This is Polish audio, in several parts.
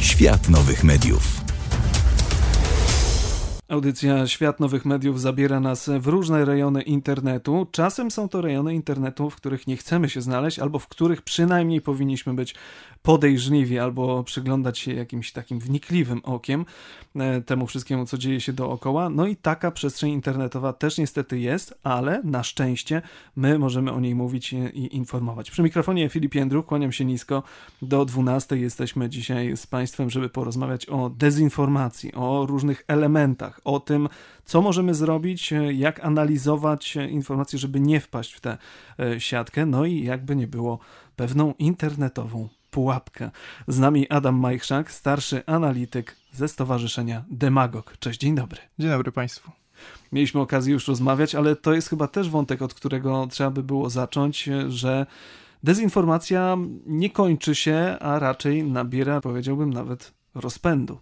Świat nowych mediów. Audycja Świat Nowych Mediów zabiera nas w różne rejony internetu. Czasem są to rejony internetu, w których nie chcemy się znaleźć, albo w których przynajmniej powinniśmy być podejrzliwi, albo przyglądać się jakimś takim wnikliwym okiem temu wszystkiemu, co dzieje się dookoła. No i taka przestrzeń internetowa też niestety jest, ale na szczęście my możemy o niej mówić i informować. Przy mikrofonie Filip Jędruk, kłaniam się nisko. Do 12 jesteśmy dzisiaj z Państwem, żeby porozmawiać o dezinformacji, o różnych elementach, o tym, co możemy zrobić, jak analizować informacje, żeby nie wpaść w tę siatkę, no i jakby nie było pewną internetową pułapkę. Z nami Adam Majchrzak, starszy analityk ze Stowarzyszenia Demagog. Cześć, dzień dobry. Dzień dobry Państwu. Mieliśmy okazję już rozmawiać, ale to jest chyba też wątek, od którego trzeba by było zacząć, że dezinformacja nie kończy się, a raczej nabiera, powiedziałbym, nawet rozpędu.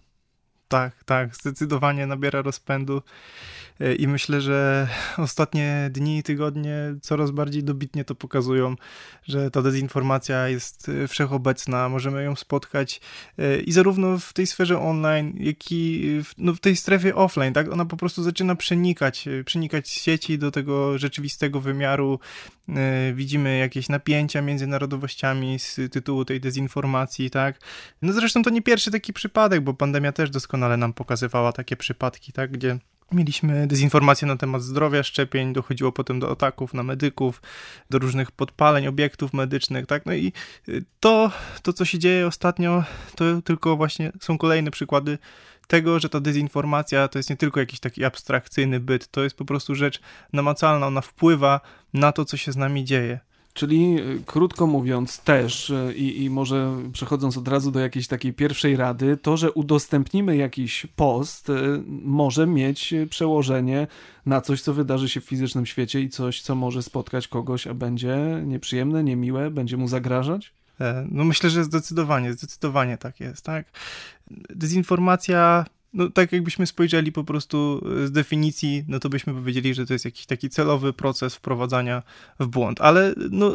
Tak, zdecydowanie nabiera rozpędu i myślę, że ostatnie dni i tygodnie coraz bardziej dobitnie to pokazują, że ta dezinformacja jest wszechobecna, możemy ją spotkać i zarówno w tej sferze online, jak i w tej strefie offline, tak? Ona po prostu zaczyna przenikać z sieci do tego rzeczywistego wymiaru. Widzimy jakieś napięcia między narodowościami z tytułu tej dezinformacji, tak? No zresztą to nie pierwszy taki przypadek, bo pandemia też doskonale nam pokazywała takie przypadki, tak? Gdzie mieliśmy dezinformację na temat zdrowia, szczepień, dochodziło potem do ataków na medyków, do różnych podpaleń obiektów medycznych, tak? No i to co się dzieje ostatnio, to tylko właśnie są kolejne przykłady tego, że ta dezinformacja to jest nie tylko jakiś taki abstrakcyjny byt, to jest po prostu rzecz namacalna, ona wpływa na to, co się z nami dzieje. Czyli krótko mówiąc też i może przechodząc od razu do jakiejś takiej pierwszej rady, to, że udostępnimy jakiś post może mieć przełożenie na coś, co wydarzy się w fizycznym świecie i coś, co może spotkać kogoś, a będzie nieprzyjemne, niemiłe, będzie mu zagrażać? No myślę, że zdecydowanie tak jest, tak? Dezinformacja, no tak jakbyśmy spojrzeli po prostu z definicji, no to byśmy powiedzieli, że to jest jakiś taki celowy proces wprowadzania w błąd, ale no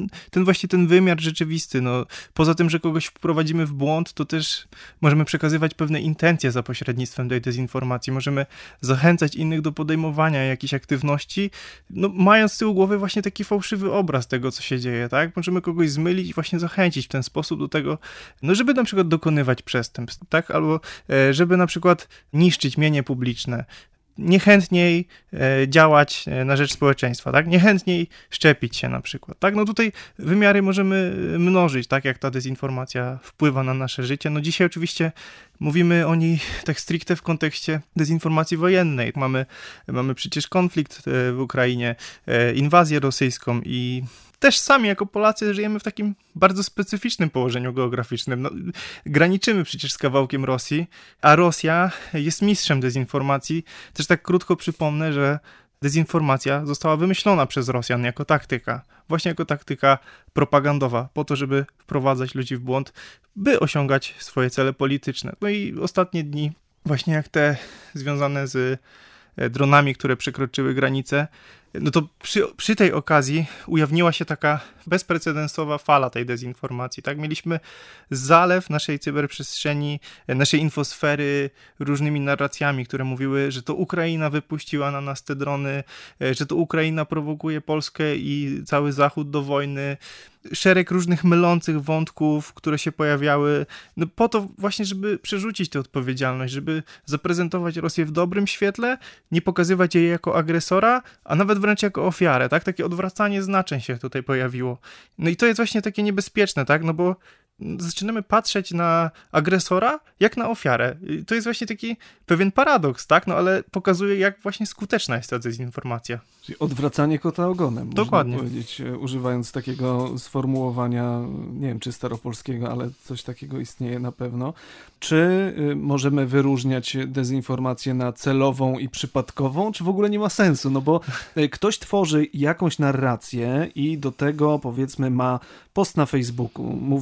ten wymiar rzeczywisty, no poza tym, że kogoś wprowadzimy w błąd, to też możemy przekazywać pewne intencje za pośrednictwem tej dezinformacji, możemy zachęcać innych do podejmowania jakichś aktywności, no mając z tyłu głowy właśnie taki fałszywy obraz tego, co się dzieje, tak? Możemy kogoś zmylić i właśnie zachęcić w ten sposób do tego, no żeby na przykład dokonywać przestępstw, tak? Albo żeby na przykład niszczyć mienie publiczne, niechętniej działać na rzecz społeczeństwa, tak? Niechętniej szczepić się na przykład, tak? No tutaj wymiary możemy mnożyć, tak? Jak ta dezinformacja wpływa na nasze życie. No dzisiaj oczywiście mówimy o niej tak stricte w kontekście dezinformacji wojennej. Mamy przecież konflikt w Ukrainie, inwazję rosyjską i też sami jako Polacy żyjemy w takim bardzo specyficznym położeniu geograficznym. No, graniczymy przecież z kawałkiem Rosji, a Rosja jest mistrzem dezinformacji. Też tak krótko przypomnę, że dezinformacja została wymyślona przez Rosjan jako taktyka, właśnie jako taktyka propagandowa, po to, żeby wprowadzać ludzi w błąd, by osiągać swoje cele polityczne. No i ostatnie dni, właśnie jak te związane z dronami, które przekroczyły granicę, no to przy tej okazji ujawniła się taka bezprecedensowa fala tej dezinformacji, tak? Mieliśmy zalew naszej cyberprzestrzeni, naszej infosfery różnymi narracjami, które mówiły, że to Ukraina wypuściła na nas te drony, że to Ukraina prowokuje Polskę i cały Zachód do wojny. Szereg różnych mylących wątków, które się pojawiały, no po to właśnie, żeby przerzucić tę odpowiedzialność, żeby zaprezentować Rosję w dobrym świetle, nie pokazywać jej jako agresora, a nawet wręcz jako ofiarę, tak? Takie odwracanie znaczeń się tutaj pojawiło. No i to jest właśnie takie niebezpieczne, tak? No bo zaczynamy patrzeć na agresora jak na ofiarę. I to jest właśnie taki pewien paradoks, tak? No ale pokazuje, jak właśnie skuteczna jest ta dezinformacja. Czyli odwracanie kota ogonem, dokładnie, można powiedzieć, używając takiego sformułowania, nie wiem czy staropolskiego, ale coś takiego istnieje na pewno. Czy możemy wyróżniać dezinformację na celową i przypadkową, czy w ogóle nie ma sensu? No bo ktoś tworzy jakąś narrację i do tego, powiedzmy, ma post na Facebooku mówiący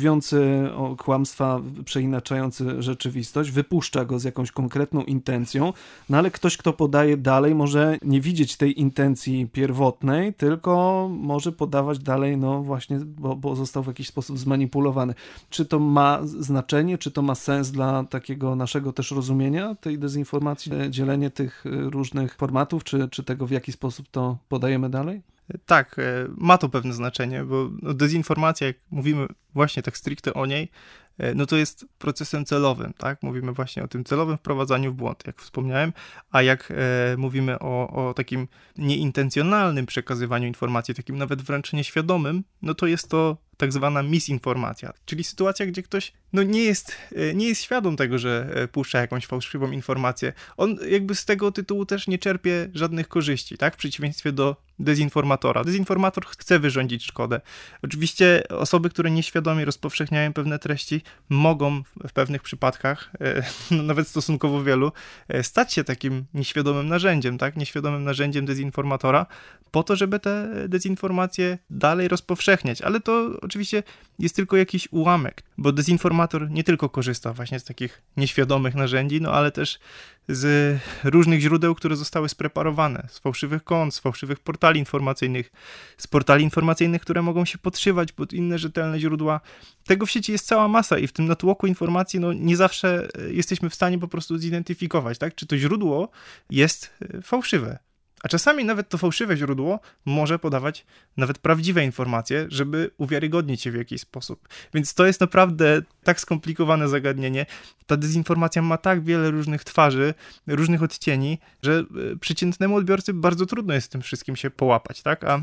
próby kłamstwa przeinaczające rzeczywistość, wypuszcza go z jakąś konkretną intencją, no ale ktoś, kto podaje dalej, może nie widzieć tej intencji pierwotnej, tylko może podawać dalej, no właśnie, bo został w jakiś sposób zmanipulowany. Czy to ma znaczenie, czy to ma sens dla takiego naszego też rozumienia tej dezinformacji, dzielenie tych różnych formatów, czy tego, w jaki sposób to podajemy dalej? Tak, ma to pewne znaczenie, bo dezinformacja, jak mówimy właśnie tak stricte o niej, no to jest procesem celowym, tak? Mówimy właśnie o tym celowym wprowadzaniu w błąd, jak wspomniałem, a jak mówimy o takim nieintencjonalnym przekazywaniu informacji, takim nawet wręcz nieświadomym, no to jest to tak zwana misinformacja, czyli sytuacja, gdzie ktoś nie jest świadom tego, że puszcza jakąś fałszywą informację. On jakby z tego tytułu też nie czerpie żadnych korzyści, tak? W przeciwieństwie do dezinformatora. Dezinformator chce wyrządzić szkodę. Oczywiście osoby, które nieświadomie rozpowszechniają pewne treści, mogą w pewnych przypadkach, nawet stosunkowo wielu, stać się takim nieświadomym narzędziem, tak? Nieświadomym narzędziem dezinformatora, po to, żeby te dezinformacje dalej rozpowszechniać. Ale to oczywiście jest tylko jakiś ułamek, bo dezinformator nie tylko korzysta właśnie z takich nieświadomych narzędzi, no ale też z różnych źródeł, które zostały spreparowane, z fałszywych kont, z fałszywych portali informacyjnych, z portali informacyjnych, które mogą się podszywać pod inne rzetelne źródła. Tego w sieci jest cała masa i w tym natłoku informacji nie zawsze jesteśmy w stanie po prostu zidentyfikować, tak? Czy to źródło jest fałszywe. A czasami nawet to fałszywe źródło może podawać nawet prawdziwe informacje, żeby uwiarygodnić je w jakiś sposób. Więc to jest naprawdę tak skomplikowane zagadnienie. Ta dezinformacja ma tak wiele różnych twarzy, różnych odcieni, że przeciętnemu odbiorcy bardzo trudno jest z tym wszystkim się połapać, tak? A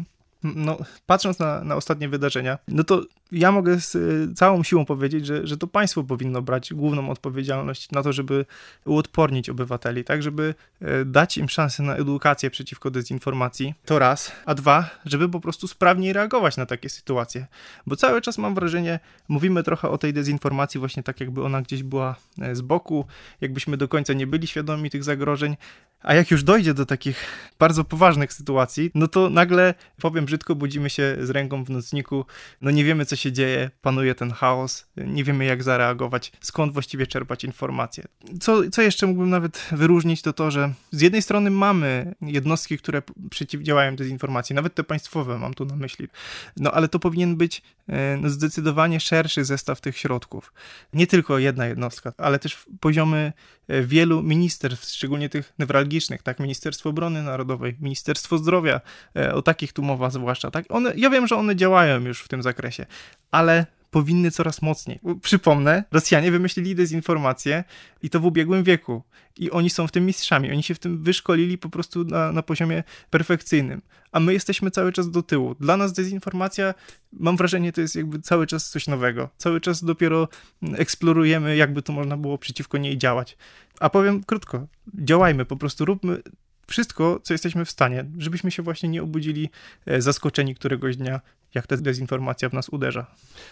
patrząc na ostatnie wydarzenia, no to ja mogę z całą siłą powiedzieć, że to państwo powinno brać główną odpowiedzialność na to, żeby uodpornić obywateli, tak, żeby dać im szansę na edukację przeciwko dezinformacji, to raz, a dwa, żeby po prostu sprawniej reagować na takie sytuacje, bo cały czas mam wrażenie, mówimy trochę o tej dezinformacji właśnie tak, jakby ona gdzieś była z boku, jakbyśmy do końca nie byli świadomi tych zagrożeń, a jak już dojdzie do takich bardzo poważnych sytuacji, no to nagle, powiem brzydko, budzimy się z ręką w nocniku, nie wiemy, co się dzieje, panuje ten chaos, nie wiemy, jak zareagować, skąd właściwie czerpać informacje. Co jeszcze mógłbym nawet wyróżnić, to, że z jednej strony mamy jednostki, które przeciwdziałają dezinformacji, nawet te państwowe mam tu na myśli, ale to powinien być zdecydowanie szerszy zestaw tych środków. Nie tylko jedna jednostka, ale też poziomy wielu ministerstw, szczególnie tych newralgicznych, tak, Ministerstwo Obrony Narodowej, Ministerstwo Zdrowia, o takich tu mowa zwłaszcza, tak, ja wiem, że one działają już w tym zakresie, ale powinny coraz mocniej. Przypomnę, Rosjanie wymyślili dezinformację i to w ubiegłym wieku i oni są w tym mistrzami, oni się w tym wyszkolili po prostu na poziomie perfekcyjnym, a my jesteśmy cały czas do tyłu. Dla nas dezinformacja, mam wrażenie, to jest jakby cały czas coś nowego, cały czas dopiero eksplorujemy, jakby to można było przeciwko niej działać. A powiem krótko, działajmy, po prostu róbmy wszystko, co jesteśmy w stanie, żebyśmy się właśnie nie obudzili zaskoczeni któregoś dnia, jak ta dezinformacja w nas uderza.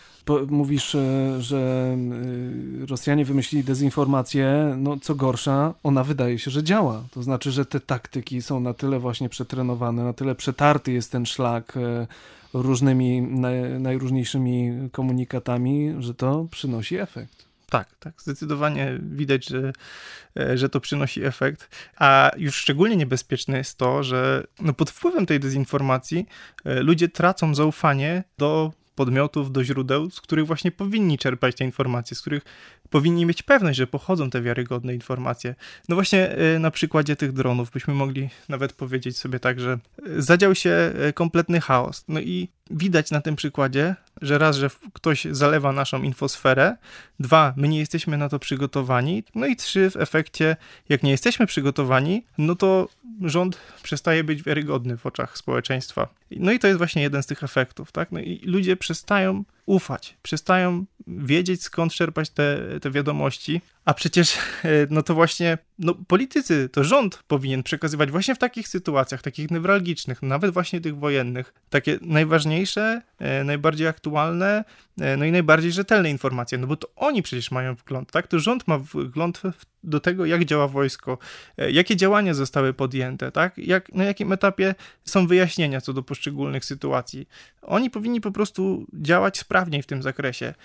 Mówisz, że Rosjanie wymyślili dezinformację, co gorsza, ona wydaje się, że działa. To znaczy, że te taktyki są na tyle właśnie przetrenowane, na tyle przetarty jest ten szlak różnymi, najróżniejszymi komunikatami, że to przynosi efekt. Tak, zdecydowanie widać, że to przynosi efekt, a już szczególnie niebezpieczne jest to, że pod wpływem tej dezinformacji ludzie tracą zaufanie do podmiotów, do źródeł, z których właśnie powinni czerpać te informacje, z których powinni mieć pewność, że pochodzą te wiarygodne informacje. Właśnie na przykładzie tych dronów byśmy mogli nawet powiedzieć sobie tak, że zadział się kompletny chaos. I widać na tym przykładzie, że raz, że ktoś zalewa naszą infosferę, dwa, my nie jesteśmy na to przygotowani, i trzy, w efekcie, jak nie jesteśmy przygotowani, to rząd przestaje być wiarygodny w oczach społeczeństwa. I to jest właśnie jeden z tych efektów, tak? I ludzie przestają ufać, przestają wiedzieć, skąd czerpać te wiadomości, a przecież to właśnie politycy, to rząd powinien przekazywać właśnie w takich sytuacjach, takich newralgicznych, nawet właśnie tych wojennych, takie najważniejsze, najbardziej aktualne, i najbardziej rzetelne informacje, bo to oni przecież mają wgląd, tak? To rząd ma wgląd do tego, jak działa wojsko, jakie działania zostały podjęte, tak? Na jakim etapie są wyjaśnienia co do poszczególnych sytuacji. Oni powinni po prostu działać sprawniej w tym zakresie.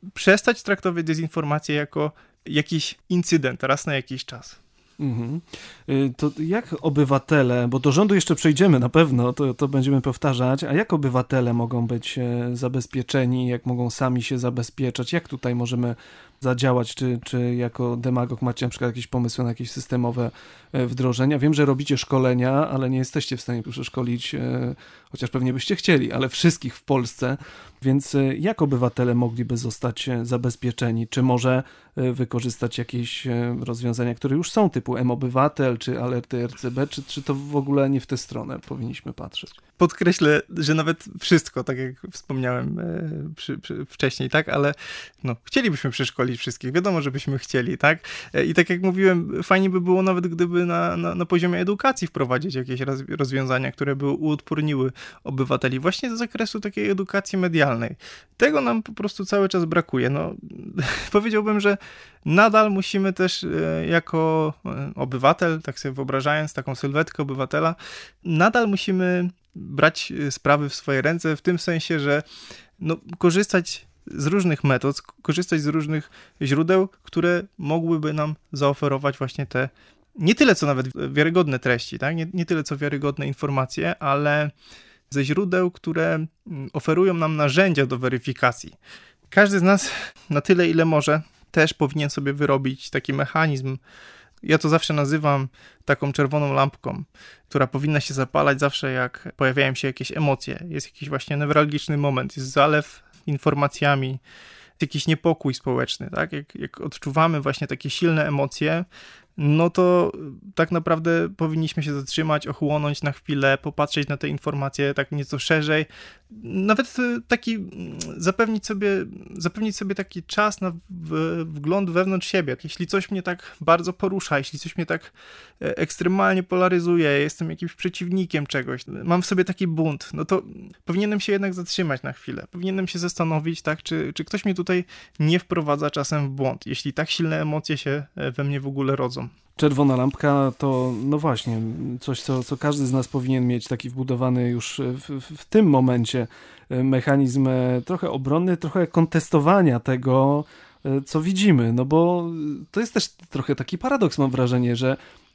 przestać traktować dezinformację jako jakiś incydent raz na jakiś czas. Mhm. To jak obywatele, bo do rządu jeszcze przejdziemy na pewno, to będziemy powtarzać, a jak obywatele mogą być zabezpieczeni, jak mogą sami się zabezpieczać, jak tutaj możemy zadziałać, czy jako demagog macie na przykład jakieś pomysły na jakieś systemowe wdrożenia? Wiem, że robicie szkolenia, ale nie jesteście w stanie przeszkolić, chociaż pewnie byście chcieli, ale wszystkich w Polsce, więc jak obywatele mogliby zostać zabezpieczeni? Czy może wykorzystać jakieś rozwiązania, które już są, typu M-Obywatel, czy alerty RCB, czy to w ogóle nie w tę stronę powinniśmy patrzeć? Podkreślę, że nawet wszystko, tak jak wspomniałem wcześniej, tak, ale chcielibyśmy przeszkolić wszystkich, wiadomo, żebyśmy chcieli, tak, i tak jak mówiłem, fajnie by było nawet, gdyby na poziomie edukacji wprowadzić jakieś rozwiązania, które by uodporniły obywateli właśnie z zakresu takiej edukacji medialnej. Tego nam po prostu cały czas brakuje. Powiedziałbym, że nadal musimy też jako obywatel, tak sobie wyobrażając taką sylwetkę obywatela, nadal musimy brać sprawy w swoje ręce, w tym sensie, że korzystać z różnych metod, korzystać z różnych źródeł, które mogłyby nam zaoferować właśnie te, nie tyle co nawet wiarygodne treści, tak? Nie tyle co wiarygodne informacje, ale ze źródeł, które oferują nam narzędzia do weryfikacji. Każdy z nas na tyle, ile może, też powinien sobie wyrobić taki mechanizm. Ja to zawsze nazywam taką czerwoną lampką, która powinna się zapalać zawsze, jak pojawiają się jakieś emocje. Jest jakiś właśnie newralgiczny moment, jest zalew informacjami, jakiś niepokój społeczny, tak? Jak odczuwamy właśnie takie silne emocje, to tak naprawdę powinniśmy się zatrzymać, ochłonąć na chwilę, popatrzeć na te informacje tak nieco szerzej, nawet taki zapewnić sobie taki czas na wgląd wewnątrz siebie. Jeśli coś mnie tak bardzo porusza, jeśli coś mnie tak ekstremalnie polaryzuje, jestem jakimś przeciwnikiem czegoś, mam w sobie taki bunt, to powinienem się jednak zatrzymać na chwilę. Powinienem się zastanowić, tak, czy ktoś mnie tutaj nie wprowadza czasem w błąd, jeśli tak silne emocje się we mnie w ogóle rodzą. Czerwona lampka to, właśnie, coś, co każdy z nas powinien mieć, taki wbudowany już w tym momencie mechanizm trochę obronny, trochę kontestowania tego, co widzimy, bo to jest też trochę taki paradoks, mam wrażenie, że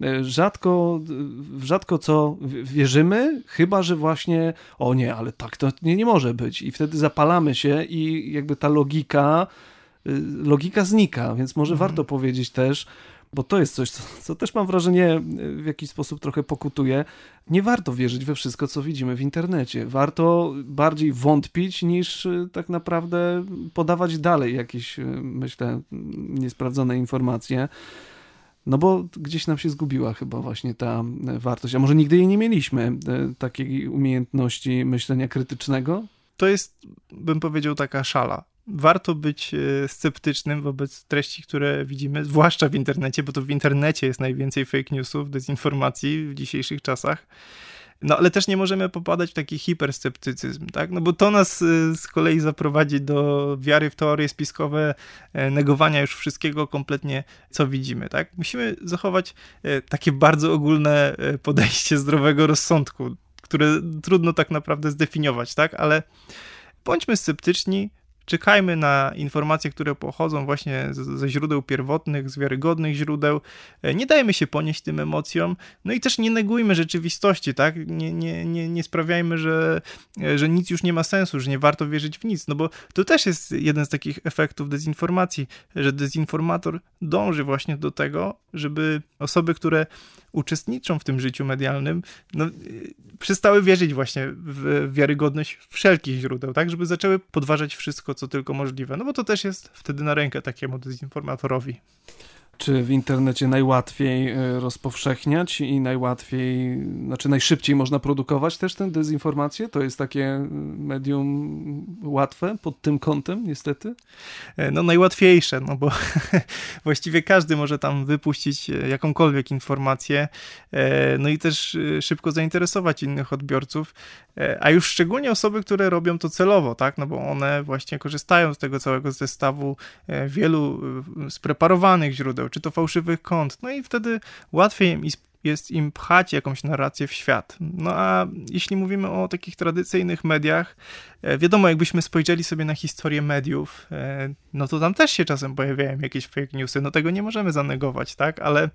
rzadko co wierzymy, chyba że właśnie, o nie, ale tak to nie może być, i wtedy zapalamy się i jakby ta logika znika, więc może warto powiedzieć też, bo to jest coś, co też mam wrażenie w jakiś sposób trochę pokutuje. Nie warto wierzyć we wszystko, co widzimy w internecie. Warto bardziej wątpić, niż tak naprawdę podawać dalej jakieś, myślę, niesprawdzone informacje. Bo gdzieś nam się zgubiła chyba właśnie ta wartość. A może nigdy jej nie mieliśmy, takiej umiejętności myślenia krytycznego? To jest, bym powiedział, taka szala. Warto być sceptycznym wobec treści, które widzimy, zwłaszcza w internecie, bo to w internecie jest najwięcej fake newsów, dezinformacji w dzisiejszych czasach. Ale też nie możemy popadać w taki hipersceptycyzm, tak? Bo to nas z kolei zaprowadzi do wiary w teorie spiskowe, negowania już wszystkiego kompletnie, co widzimy, tak? Musimy zachować takie bardzo ogólne podejście zdrowego rozsądku, które trudno tak naprawdę zdefiniować, tak? Ale bądźmy sceptyczni, czekajmy na informacje, które pochodzą właśnie ze źródeł pierwotnych, z wiarygodnych źródeł. Nie dajmy się ponieść tym emocjom, i też nie negujmy rzeczywistości, tak? Nie sprawiajmy, że nic już nie ma sensu, że nie warto wierzyć w nic, bo to też jest jeden z takich efektów dezinformacji, że dezinformator dąży właśnie do tego, żeby osoby, które uczestniczą w tym życiu medialnym, przestały wierzyć właśnie w wiarygodność wszelkich źródeł, tak, żeby zaczęły podważać wszystko, co tylko możliwe, bo to też jest wtedy na rękę takiemu dezinformatorowi. Czy w internecie najłatwiej rozpowszechniać i najszybciej można produkować też tę dezinformację? To jest takie medium łatwe pod tym kątem, niestety? Najłatwiejsze, bo właściwie każdy może tam wypuścić jakąkolwiek informację, i też szybko zainteresować innych odbiorców, a już szczególnie osoby, które robią to celowo, tak, bo one właśnie korzystają z tego całego zestawu wielu spreparowanych źródeł, czy to fałszywych kont, i wtedy łatwiej im jest im pchać jakąś narrację w świat. No a jeśli mówimy o takich tradycyjnych mediach, wiadomo, jakbyśmy spojrzeli sobie na historię mediów, no to tam też się czasem pojawiają jakieś fake newsy, no tego nie możemy zanegować, tak, ale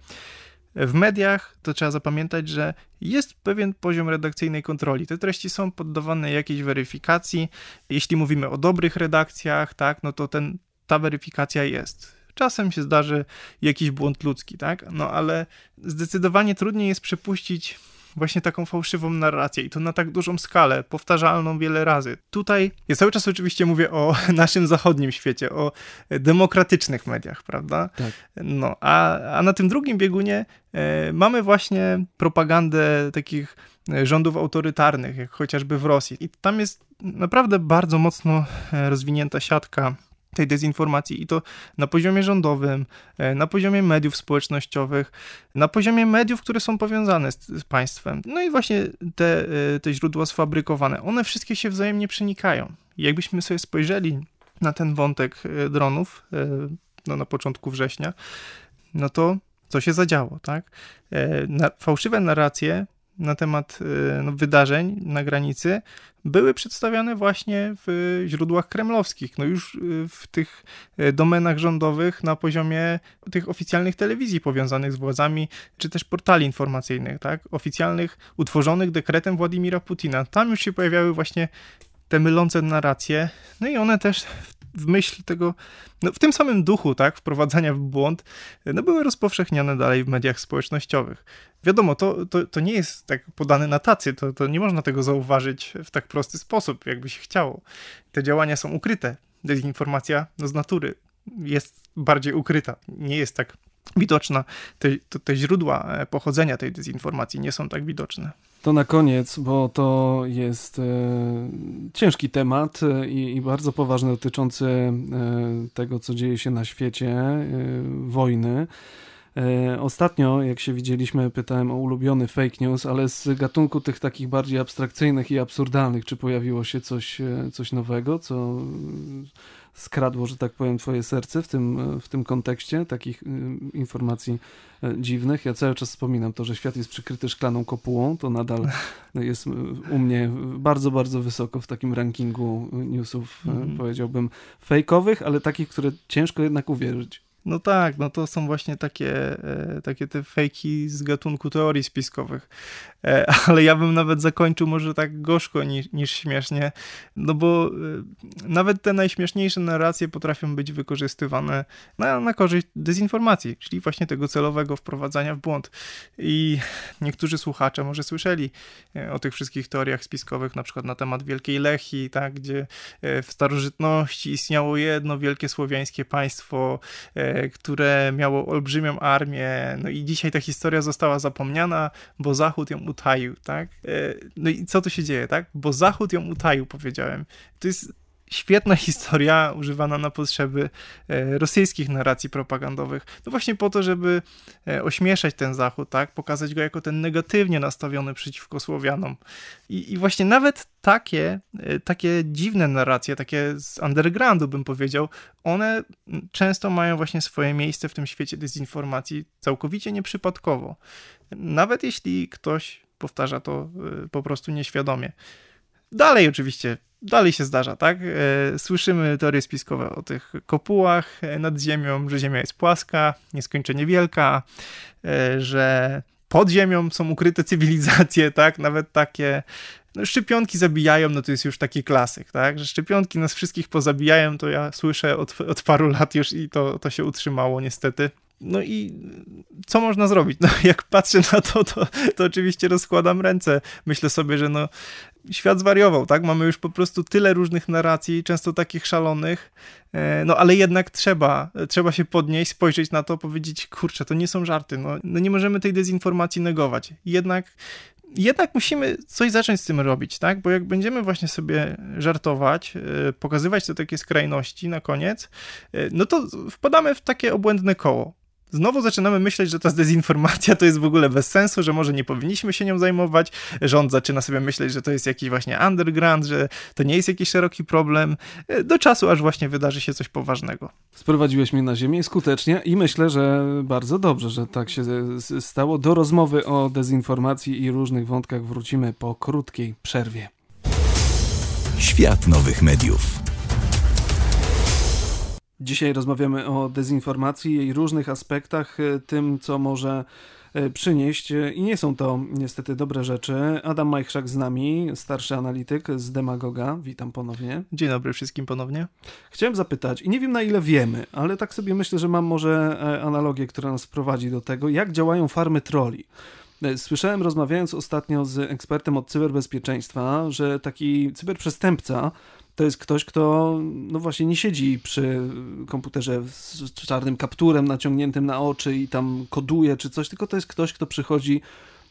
w mediach to trzeba zapamiętać, że jest pewien poziom redakcyjnej kontroli. Te treści są poddawane jakiejś weryfikacji. Jeśli mówimy o dobrych redakcjach, tak, no to ta weryfikacja jest. Czasem się zdarzy jakiś błąd ludzki, tak? No ale zdecydowanie trudniej jest przepuścić właśnie taką fałszywą narrację i to na tak dużą skalę, powtarzalną wiele razy. Tutaj ja cały czas oczywiście mówię o naszym zachodnim świecie, o demokratycznych mediach, prawda? Tak. No, a na tym drugim biegunie mamy właśnie propagandę takich rządów autorytarnych, jak chociażby w Rosji. I tam jest naprawdę bardzo mocno rozwinięta siatka tej dezinformacji i to na poziomie rządowym, na poziomie mediów społecznościowych, na poziomie mediów, które są powiązane z państwem. No i właśnie te źródła sfabrykowane, one wszystkie się wzajemnie przenikają. I jakbyśmy sobie spojrzeli na ten wątek dronów na początku września, no to co się zadziało, tak? Fałszywe narracje na temat wydarzeń na granicy były przedstawiane właśnie w źródłach kremlowskich, no już w tych domenach rządowych na poziomie tych oficjalnych telewizji powiązanych z władzami, czy też portali informacyjnych, tak, oficjalnych, utworzonych dekretem Władimira Putina. Tam już się pojawiały właśnie te mylące narracje, no i one też w myśl tego, no w tym samym duchu, tak, wprowadzania w błąd, no były rozpowszechniane dalej w mediach społecznościowych. Wiadomo, to nie jest tak podane na tacy, to nie można tego zauważyć w tak prosty sposób, jakby się chciało. Te działania są ukryte. Dezinformacja z natury jest bardziej ukryta, nie jest tak widoczna. Te źródła pochodzenia tej dezinformacji nie są tak widoczne. To na koniec, bo to jest ciężki temat i bardzo poważny, dotyczący tego, co dzieje się na świecie, wojny. Ostatnio, jak się widzieliśmy, pytałem o ulubiony fake news, ale z gatunku tych takich bardziej abstrakcyjnych i absurdalnych, czy pojawiło się coś nowego, co skradło, że tak powiem, twoje serce w tym kontekście takich informacji dziwnych. Ja cały czas wspominam to, że świat jest przykryty szklaną kopułą, to nadal jest u mnie bardzo, bardzo wysoko w takim rankingu newsów, powiedziałbym, fejkowych, ale takich, które ciężko jednak uwierzyć. No tak, no to są właśnie takie te fejki z gatunku teorii spiskowych. Ale ja bym nawet zakończył może tak gorzko niż śmiesznie, no bo nawet te najśmieszniejsze narracje potrafią być wykorzystywane na korzyść dezinformacji, czyli właśnie tego celowego wprowadzania w błąd. I niektórzy słuchacze może słyszeli o tych wszystkich teoriach spiskowych, na przykład na temat Wielkiej Lechii, tak, gdzie w starożytności istniało jedno wielkie słowiańskie państwo, które miało olbrzymią armię, no i dzisiaj ta historia została zapomniana, bo Zachód ją utaił, tak? No i co tu się dzieje, tak? Bo Zachód ją utaił, powiedziałem. To jest świetna historia używana na potrzeby rosyjskich narracji propagandowych. No właśnie po to, żeby ośmieszać ten Zachód, tak? Pokazać go jako ten negatywnie nastawiony przeciwko Słowianom. I właśnie nawet takie dziwne narracje, takie z undergroundu bym powiedział, one często mają właśnie swoje miejsce w tym świecie dezinformacji całkowicie nieprzypadkowo. Nawet jeśli ktoś powtarza to po prostu nieświadomie. Dalej się zdarza, tak? Słyszymy teorie spiskowe o tych kopułach nad ziemią, że ziemia jest płaska, nieskończenie wielka, że pod ziemią są ukryte cywilizacje, tak? Nawet takie szczepionki zabijają, no to jest już taki klasyk, tak? Że szczepionki nas wszystkich pozabijają, to ja słyszę od paru lat już i to się utrzymało niestety. No i co można zrobić? No jak patrzę na to oczywiście rozkładam ręce. Myślę sobie, że no świat zwariował, tak? Mamy już po prostu tyle różnych narracji, często takich szalonych, no ale jednak trzeba się podnieść, spojrzeć na to, powiedzieć, kurczę, to nie są żarty, no nie możemy tej dezinformacji negować. Jednak musimy coś zacząć z tym robić, tak? Bo jak będziemy właśnie sobie żartować, pokazywać te takie skrajności na koniec, no to wpadamy w takie obłędne koło. znowu zaczynamy myśleć, że ta dezinformacja to jest w ogóle bez sensu, że może nie powinniśmy się nią zajmować. Rząd zaczyna sobie myśleć, że to jest jakiś właśnie underground, że to nie jest jakiś szeroki problem, do czasu, aż właśnie wydarzy się coś poważnego. Sprowadziłeś mnie na ziemię skutecznie i myślę, że bardzo dobrze, że tak się stało. Do rozmowy o dezinformacji i różnych wątkach wrócimy po krótkiej przerwie. Świat nowych mediów. Dzisiaj rozmawiamy o dezinformacji, jej różnych aspektach, tym, co może przynieść i nie są to niestety dobre rzeczy. Adam Majchrzak z nami, starszy analityk z Demagoga. Witam ponownie. Dzień dobry wszystkim ponownie. Chciałem zapytać, i nie wiem na ile wiemy, ale tak sobie myślę, że mam może analogię, która nas prowadzi do tego, jak działają farmy trolli. Słyszałem, rozmawiając ostatnio z ekspertem od cyberbezpieczeństwa, że taki cyberprzestępca to jest ktoś, kto no właśnie nie siedzi przy komputerze z czarnym kapturem naciągniętym na oczy i tam koduje czy coś, tylko to jest ktoś, kto przychodzi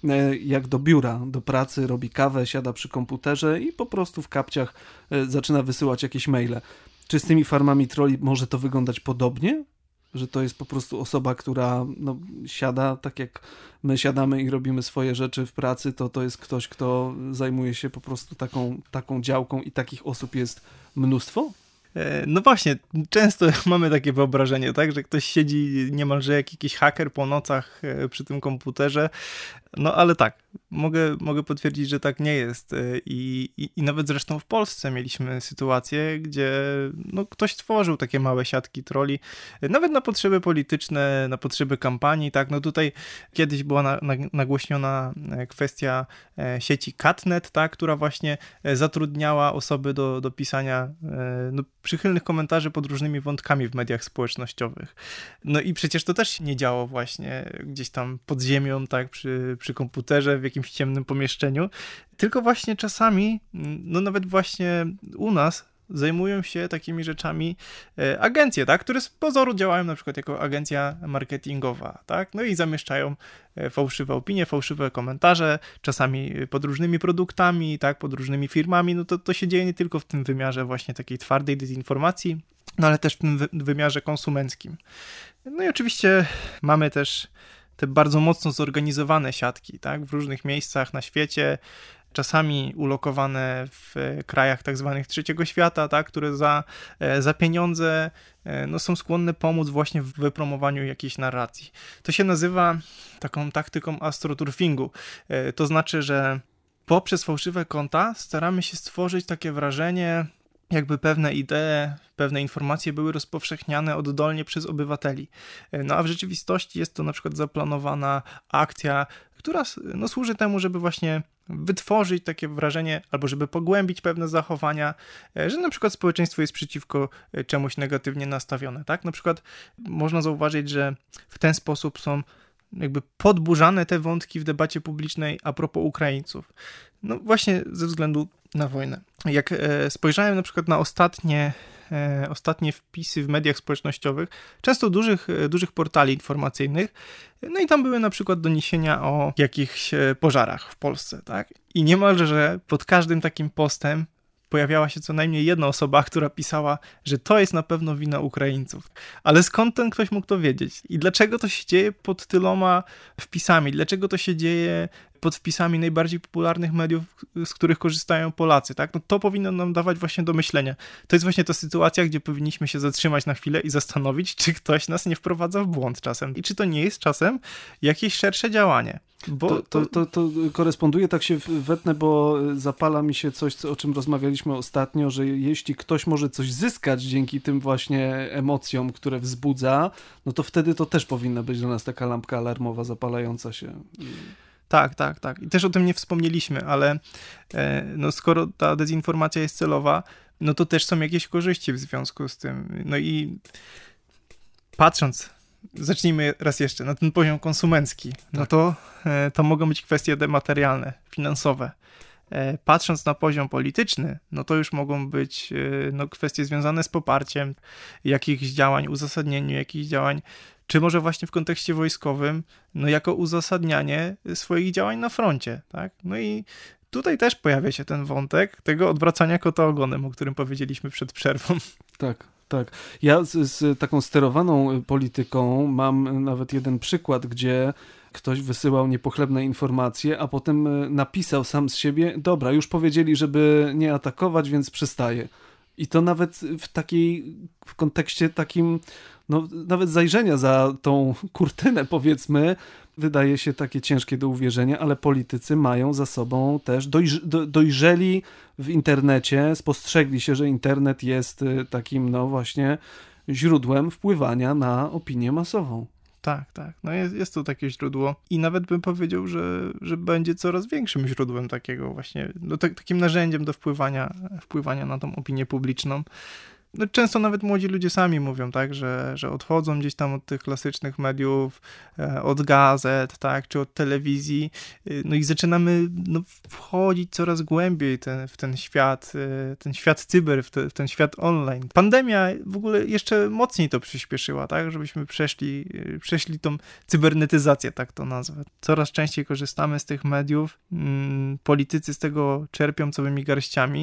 jak do biura, do pracy, robi kawę, siada przy komputerze i po prostu w kapciach zaczyna wysyłać jakieś maile. Czy z tymi farmami trolli może to wyglądać podobnie? Że to jest po prostu osoba, która no, siada tak jak my siadamy i robimy swoje rzeczy w pracy, to jest ktoś, kto zajmuje się po prostu taką działką i takich osób jest mnóstwo? No właśnie, często mamy takie wyobrażenie, tak, że ktoś siedzi niemalże jak jakiś haker po nocach przy tym komputerze, no ale tak, mogę potwierdzić, że tak nie jest i nawet zresztą w Polsce mieliśmy sytuację, gdzie no, ktoś tworzył takie małe siatki trolli, nawet na potrzeby polityczne, na potrzeby kampanii, tak, no tutaj kiedyś była nagłośniona kwestia sieci Catnet, tak, która właśnie zatrudniała osoby do pisania no, przychylnych komentarzy pod różnymi wątkami w mediach społecznościowych. No i przecież to też nie działo właśnie gdzieś tam pod ziemią, tak, przy komputerze, w jakimś ciemnym pomieszczeniu, tylko właśnie czasami, no nawet właśnie u nas zajmują się takimi rzeczami agencje, tak, które z pozoru działają na przykład jako agencja marketingowa, tak, no i zamieszczają fałszywe opinie, fałszywe komentarze, czasami pod różnymi produktami, tak, pod różnymi firmami, no to się dzieje nie tylko w tym wymiarze właśnie takiej twardej dezinformacji, no ale też w tym wymiarze konsumenckim. No i oczywiście mamy też te bardzo mocno zorganizowane siatki, tak, w różnych miejscach na świecie, czasami ulokowane w krajach tak zwanych trzeciego świata, tak, które za pieniądze no, są skłonne pomóc właśnie w wypromowaniu jakiejś narracji. To się nazywa taką taktyką astroturfingu. To znaczy, że poprzez fałszywe konta staramy się stworzyć takie wrażenie, jakby pewne idee, pewne informacje były rozpowszechniane oddolnie przez obywateli. No a w rzeczywistości jest to na przykład zaplanowana akcja, która no, służy temu, żeby właśnie wytworzyć takie wrażenie, albo żeby pogłębić pewne zachowania, że na przykład społeczeństwo jest przeciwko czemuś negatywnie nastawione, tak? Na przykład można zauważyć, że w ten sposób są jakby podburzane te wątki w debacie publicznej a propos Ukraińców. No właśnie ze względu na wojnę. Jak spojrzałem na przykład na ostatnie wpisy w mediach społecznościowych, często dużych portali informacyjnych, no i tam były na przykład doniesienia o jakichś pożarach w Polsce, tak? I niemalże pod każdym takim postem pojawiała się co najmniej jedna osoba, która pisała, że to jest na pewno wina Ukraińców. Ale skąd ten ktoś mógł to wiedzieć? I dlaczego to się dzieje pod tyloma wpisami? Dlaczego to się dzieje pod wpisami najbardziej popularnych mediów, z których korzystają Polacy, tak? No to powinno nam dawać właśnie do myślenia. To jest właśnie ta sytuacja, gdzie powinniśmy się zatrzymać na chwilę i zastanowić, czy ktoś nas nie wprowadza w błąd czasem i czy to nie jest czasem jakieś szersze działanie. Bo to koresponduje, tak się wetnę, bo zapala mi się coś, o czym rozmawialiśmy ostatnio, że jeśli ktoś może coś zyskać dzięki tym właśnie emocjom, które wzbudza, no to wtedy to też powinna być dla nas taka lampka alarmowa zapalająca się. Tak. I też o tym nie wspomnieliśmy, ale no skoro ta dezinformacja jest celowa, no to też są jakieś korzyści w związku z tym. No i patrząc, zacznijmy raz jeszcze, na ten poziom konsumencki, no to mogą być kwestie dematerialne, finansowe. Patrząc na poziom polityczny, no to już mogą być no, kwestie związane z poparciem jakichś działań, uzasadnieniu jakichś działań, czy może właśnie w kontekście wojskowym, no jako uzasadnianie swoich działań na froncie, tak? No i tutaj też pojawia się ten wątek tego odwracania kota ogonem, o którym powiedzieliśmy przed przerwą. Tak. Tak. Ja z taką sterowaną polityką mam nawet jeden przykład, gdzie ktoś wysyłał niepochlebne informacje, a potem napisał sam z siebie, dobra, już powiedzieli, żeby nie atakować, więc przestaję. I to nawet w kontekście takim, no nawet zajrzenia za tą kurtynę, powiedzmy, wydaje się takie ciężkie do uwierzenia, ale politycy mają za sobą też, dojrzeli w internecie, spostrzegli się, że internet jest takim, no właśnie, źródłem wpływania na opinię masową. Tak. No jest to takie źródło i nawet bym powiedział, że będzie coraz większym źródłem takiego właśnie, no, takim narzędziem do wpływania na tą opinię publiczną. No, często nawet młodzi ludzie sami mówią, tak, że odchodzą gdzieś tam od tych klasycznych mediów, od gazet, tak, czy od telewizji, no i zaczynamy wchodzić coraz głębiej w ten świat cyber, w ten świat online. Pandemia w ogóle jeszcze mocniej to przyspieszyła, tak, żebyśmy przeszli tą cybernetyzację, tak to nazwę. Coraz częściej korzystamy z tych mediów, politycy z tego czerpią całymi garściami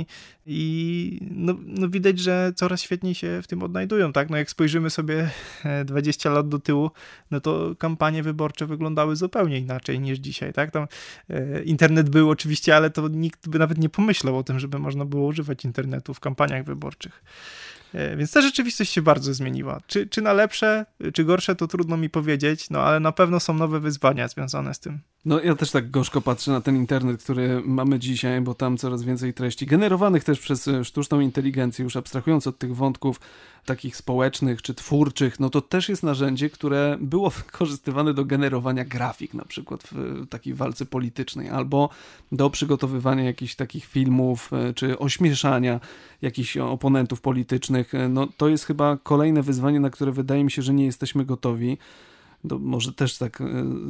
i no widać, że coraz świetniej się w tym odnajdują, tak? No jak spojrzymy sobie 20 lat do tyłu, no to kampanie wyborcze wyglądały zupełnie inaczej niż dzisiaj, tak? Tam internet był oczywiście, ale to nikt by nawet nie pomyślał o tym, żeby można było używać internetu w kampaniach wyborczych. Więc ta rzeczywistość się bardzo zmieniła. Czy na lepsze, czy gorsze, to trudno mi powiedzieć, no ale na pewno są nowe wyzwania związane z tym. No ja też tak gorzko patrzę na ten internet, który mamy dzisiaj, bo tam coraz więcej treści generowanych też przez sztuczną inteligencję, już abstrahując od tych wątków takich społecznych czy twórczych, no to też jest narzędzie, które było wykorzystywane do generowania grafik, na przykład w takiej walce politycznej, albo do przygotowywania jakichś takich filmów, czy ośmieszania jakichś oponentów politycznych. No to jest chyba kolejne wyzwanie, na które wydaje mi się, że nie jesteśmy gotowi. Może też tak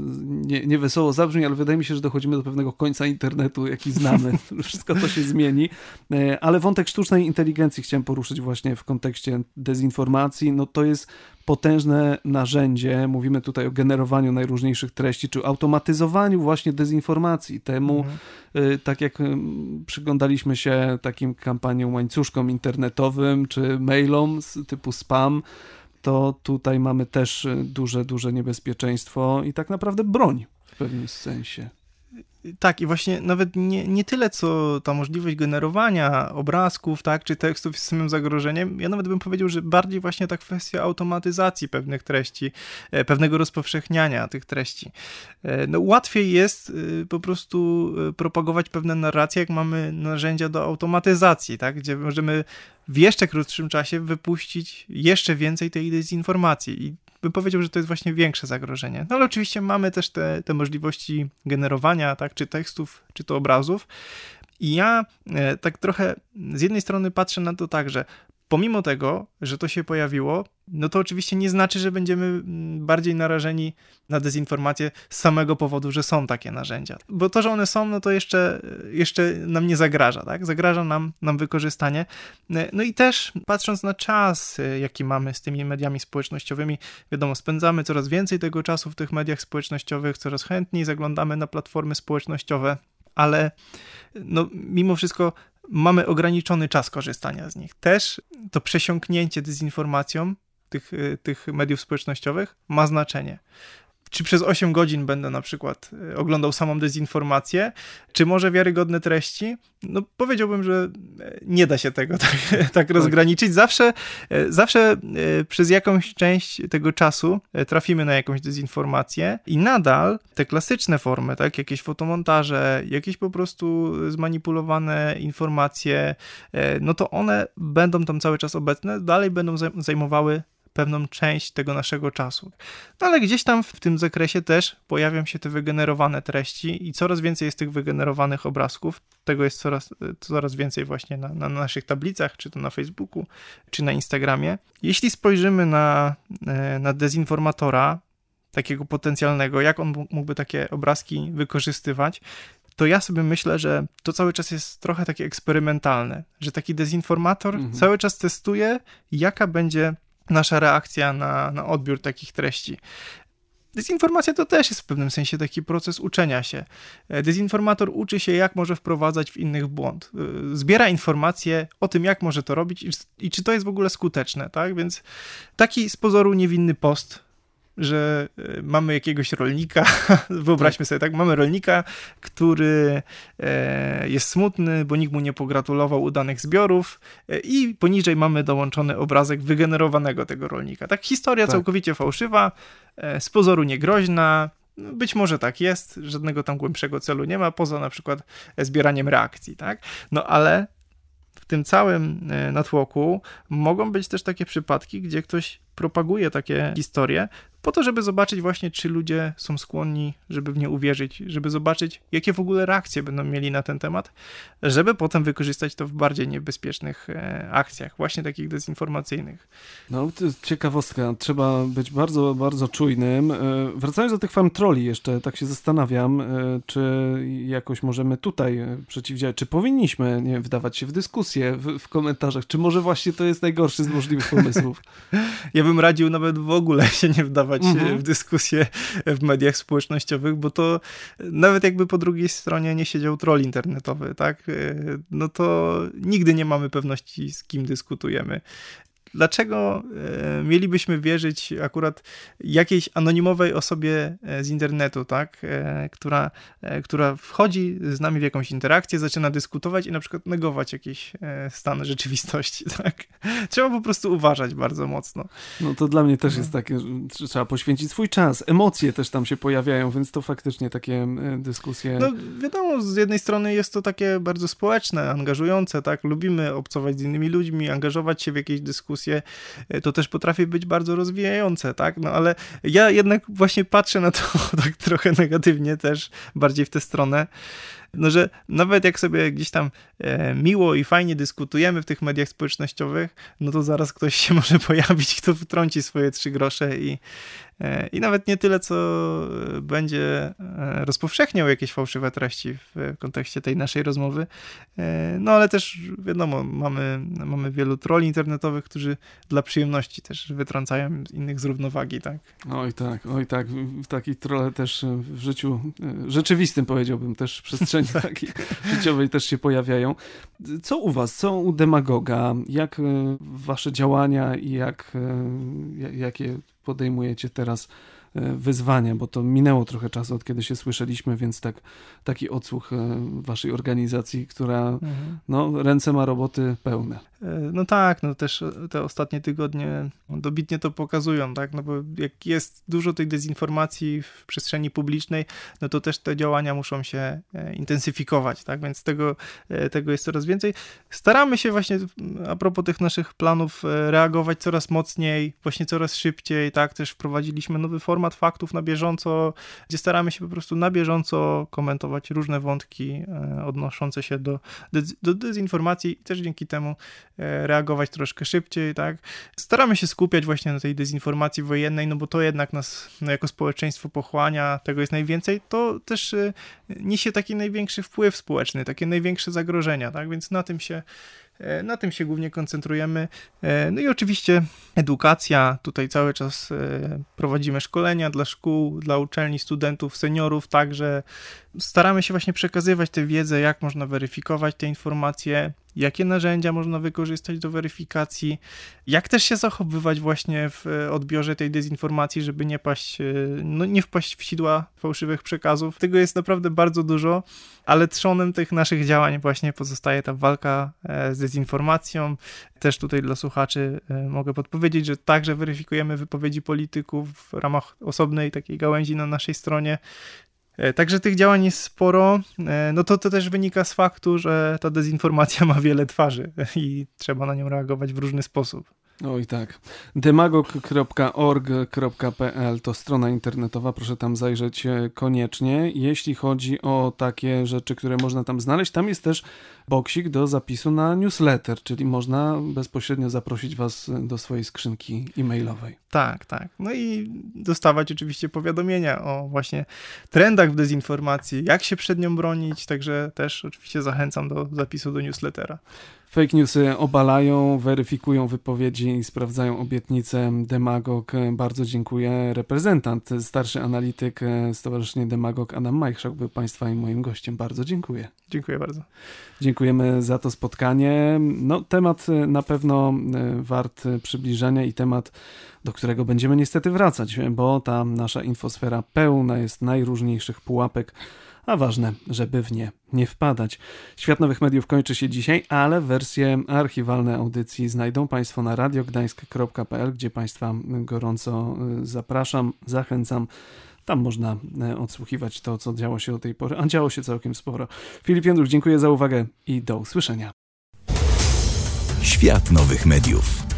nie wesoło zabrzmi, ale wydaje mi się, że dochodzimy do pewnego końca internetu, jaki znamy. Wszystko to się zmieni. Ale wątek sztucznej inteligencji chciałem poruszyć właśnie w kontekście dezinformacji. No to jest potężne narzędzie. Mówimy tutaj o generowaniu najróżniejszych treści, czy automatyzowaniu właśnie dezinformacji. Temu, tak jak przyglądaliśmy się takim kampaniom łańcuszkom internetowym, czy mailom typu spam, to tutaj mamy też duże niebezpieczeństwo i tak naprawdę broń w pewnym sensie. Tak, i właśnie nawet nie tyle, co ta możliwość generowania obrazków, tak, czy tekstów jest samym zagrożeniem. Ja nawet bym powiedział, że bardziej właśnie ta kwestia automatyzacji pewnych treści, pewnego rozpowszechniania tych treści. No, łatwiej jest po prostu propagować pewne narracje, jak mamy narzędzia do automatyzacji, tak, gdzie możemy w jeszcze krótszym czasie wypuścić jeszcze więcej tej dezinformacji. I bym powiedział, że to jest właśnie większe zagrożenie. No ale oczywiście mamy też te możliwości generowania, tak, czy tekstów, czy to obrazów. I ja tak trochę z jednej strony patrzę na to tak, że pomimo tego, że to się pojawiło, no to oczywiście nie znaczy, że będziemy bardziej narażeni na dezinformację z samego powodu, że są takie narzędzia. Bo to, że one są, no to jeszcze nam nie zagraża, tak? Zagraża nam wykorzystanie. No i też patrząc na czas, jaki mamy z tymi mediami społecznościowymi, wiadomo, spędzamy coraz więcej tego czasu w tych mediach społecznościowych, coraz chętniej zaglądamy na platformy społecznościowe, ale no mimo wszystko mamy ograniczony czas korzystania z nich. Też to przesiąknięcie dezinformacją tych mediów społecznościowych ma znaczenie. Czy przez 8 godzin będę na przykład oglądał samą dezinformację, czy może wiarygodne treści? No powiedziałbym, że nie da się tego tak rozgraniczyć. Zawsze przez jakąś część tego czasu trafimy na jakąś dezinformację i nadal te klasyczne formy, tak, jakieś fotomontaże, jakieś po prostu zmanipulowane informacje, no to one będą tam cały czas obecne, dalej będą zajmowały pewną część tego naszego czasu. No ale gdzieś tam w tym zakresie też pojawią się te wygenerowane treści i coraz więcej jest tych wygenerowanych obrazków. Tego jest coraz więcej właśnie na naszych tablicach, czy to na Facebooku, czy na Instagramie. Jeśli spojrzymy na dezinformatora, takiego potencjalnego, jak on mógłby takie obrazki wykorzystywać, to ja sobie myślę, że to cały czas jest trochę takie eksperymentalne, że taki dezinformator cały czas testuje, jaka będzie nasza reakcja na odbiór takich treści. Dezinformacja to też jest w pewnym sensie taki proces uczenia się. Dezinformator uczy się, jak może wprowadzać w innych w błąd. Zbiera informacje o tym, jak może to robić i czy to jest w ogóle skuteczne, tak? Więc taki z pozoru niewinny post, że mamy jakiegoś rolnika, wyobraźmy sobie, tak, mamy rolnika, który jest smutny, bo nikt mu nie pogratulował udanych zbiorów i poniżej mamy dołączony obrazek wygenerowanego tego rolnika. Tak, historia całkowicie fałszywa, z pozoru niegroźna, być może tak jest, żadnego tam głębszego celu nie ma, poza na przykład zbieraniem reakcji, tak, no ale w tym całym natłoku mogą być też takie przypadki, gdzie ktoś propaguje takie historie po to, żeby zobaczyć właśnie, czy ludzie są skłonni, żeby w nie uwierzyć, żeby zobaczyć, jakie w ogóle reakcje będą mieli na ten temat, żeby potem wykorzystać to w bardziej niebezpiecznych akcjach, właśnie takich dezinformacyjnych. No, to jest ciekawostka. Trzeba być bardzo, bardzo czujnym. Wracając do tych farm trolli jeszcze, tak się zastanawiam, czy jakoś możemy tutaj przeciwdziałać, czy powinniśmy, nie wiem, wdawać się w dyskusję w komentarzach, czy może właśnie to jest najgorszy z możliwych pomysłów. Ja bym radził nawet w ogóle się nie wdawać w dyskusję w mediach społecznościowych, bo to nawet jakby po drugiej stronie nie siedział troll internetowy, tak? No to nigdy nie mamy pewności, z kim dyskutujemy. Dlaczego mielibyśmy wierzyć jakiejś anonimowej osobie z internetu, tak? Która wchodzi z nami w jakąś interakcję, zaczyna dyskutować i na przykład negować jakiś stan rzeczywistości, tak? Trzeba po prostu uważać bardzo mocno. No to dla mnie też jest takie, że trzeba poświęcić swój czas. Emocje też tam się pojawiają, więc to faktycznie takie dyskusje... No wiadomo, z jednej strony jest to takie bardzo społeczne, angażujące, tak? Lubimy obcować z innymi ludźmi, angażować się w jakieś dyskusje, to też potrafi być bardzo rozwijające, tak? No ale ja jednak właśnie patrzę na to tak trochę negatywnie też, bardziej w tę stronę, no że nawet jak sobie gdzieś tam miło i fajnie dyskutujemy w tych mediach społecznościowych, no to zaraz ktoś się może pojawić, kto wtrąci swoje 3 grosze i nawet nie tyle, co będzie rozpowszechniał jakieś fałszywe treści w kontekście tej naszej rozmowy, no ale też wiadomo, mamy wielu trolli internetowych, którzy dla przyjemności też wytrącają innych z równowagi, tak? Oj tak, taki trolle też w życiu rzeczywistym, powiedziałbym, też w przestrzeni takiej życiowej też się pojawiają. Co u was, co u demagoga? Jak wasze działania i jakie podejmujecie teraz wyzwania, bo to minęło trochę czasu, od kiedy się słyszeliśmy, więc taki odsłuch waszej organizacji, która no, ręce ma roboty pełne. No tak, no też te ostatnie tygodnie dobitnie to pokazują, tak, no bo jak jest dużo tej dezinformacji w przestrzeni publicznej, no to też te działania muszą się intensyfikować, tak, więc tego jest coraz więcej. Staramy się właśnie, a propos tych naszych planów, reagować coraz mocniej, właśnie coraz szybciej, tak, też wprowadziliśmy nowy format faktów na bieżąco, gdzie staramy się po prostu na bieżąco komentować różne wątki odnoszące się do dezinformacji i też dzięki temu reagować troszkę szybciej, tak. Staramy się skupiać właśnie na tej dezinformacji wojennej, no bo to jednak nas jako społeczeństwo pochłania, tego jest najwięcej, to też niesie taki największy wpływ społeczny, takie największe zagrożenia, tak, więc na tym się głównie koncentrujemy. No i oczywiście edukacja, tutaj cały czas prowadzimy szkolenia dla szkół, dla uczelni, studentów, seniorów, także staramy się właśnie przekazywać tę wiedzę, jak można weryfikować te informacje, jakie narzędzia można wykorzystać do weryfikacji, jak też się zachowywać właśnie w odbiorze tej dezinformacji, żeby nie wpaść w sidła fałszywych przekazów. Tego jest naprawdę bardzo dużo, ale trzonem tych naszych działań właśnie pozostaje ta walka z dezinformacją. Też tutaj dla słuchaczy mogę podpowiedzieć, że także weryfikujemy wypowiedzi polityków w ramach osobnej takiej gałęzi na naszej stronie. Także tych działań jest sporo, no to też wynika z faktu, że ta dezinformacja ma wiele twarzy i trzeba na nią reagować w różny sposób. Oj tak. demagog.org.pl to strona internetowa, proszę tam zajrzeć koniecznie. Jeśli chodzi o takie rzeczy, które można tam znaleźć, tam jest też boksik do zapisu na newsletter, czyli można bezpośrednio zaprosić was do swojej skrzynki e-mailowej. Tak. No i dostawać oczywiście powiadomienia o właśnie trendach w dezinformacji, jak się przed nią bronić, także też oczywiście zachęcam do zapisu do newslettera. Fake newsy obalają, weryfikują wypowiedzi i sprawdzają obietnice. Demagog, bardzo dziękuję. Reprezentant, starszy analityk Stowarzyszenia Demagog Adam Majchrzak był Państwa i moim gościem. Bardzo dziękuję. Dziękuję bardzo. Dziękujemy za to spotkanie. No, temat na pewno wart przybliżenia i temat, do którego będziemy niestety wracać, bo ta nasza infosfera pełna jest najróżniejszych pułapek, a ważne, żeby w nie nie wpadać. Świat Nowych Mediów kończy się dzisiaj, ale wersje archiwalne audycji znajdą Państwo na radiogdańsk.pl, gdzie Państwa gorąco zapraszam, zachęcam. Tam można odsłuchiwać to, co działo się do tej pory, a działo się całkiem sporo. Filip Jędruch, dziękuję za uwagę i do usłyszenia. Świat Nowych Mediów.